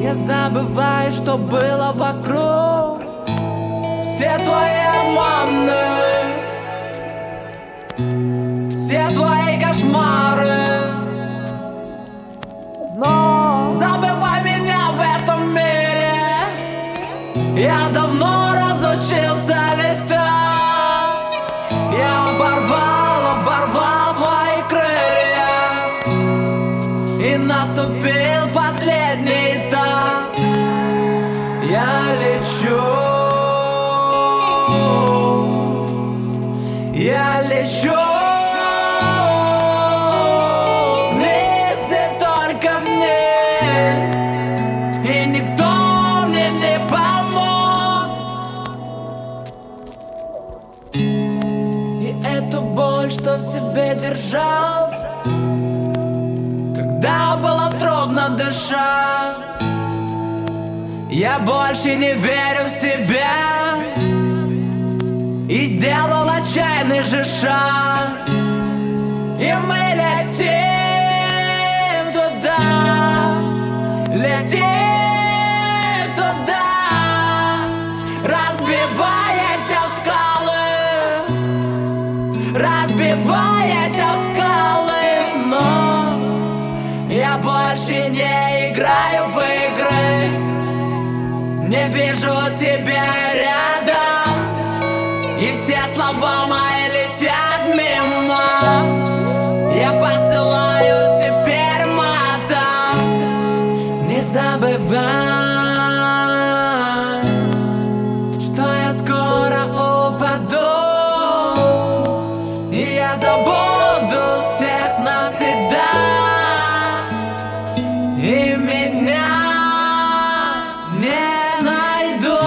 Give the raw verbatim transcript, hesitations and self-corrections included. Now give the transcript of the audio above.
Я забываю, что было вокруг. Все твои обманы, все твои кошмары. Но забывай меня в этом мире. Я давно разучился летать. Я оборвал, оборвал твои крылья, и наступил последний этап. Я лечу, я лечу вниз и только вниз, и никто мне не помог. И эту боль, что в себе держал, когда было трудно дышать, я больше не верю в себя и сделал отчаянный же шаг. И мы летим туда, летим туда, разбиваясь об скалы, разбиваясь об скалы. Но я больше не играю в игры, не вижу тебя рядом, и все слова мои летят мимо. Я посылаю теперь матом. Не забывай, что я скоро упаду, и я забуду всех навсегда, и меня не найду.